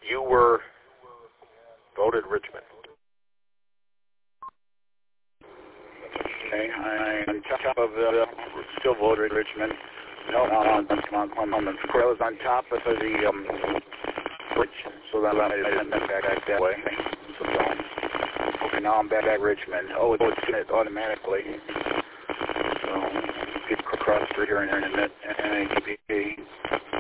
You were voted Richmond. Okay, I'm on top of still voted Richmond. No, I was on top of the bridge, so that I didn't back that way. Okay, now I'm back at Richmond. Oh, it's doing it automatically. So, get across through here in a minute, and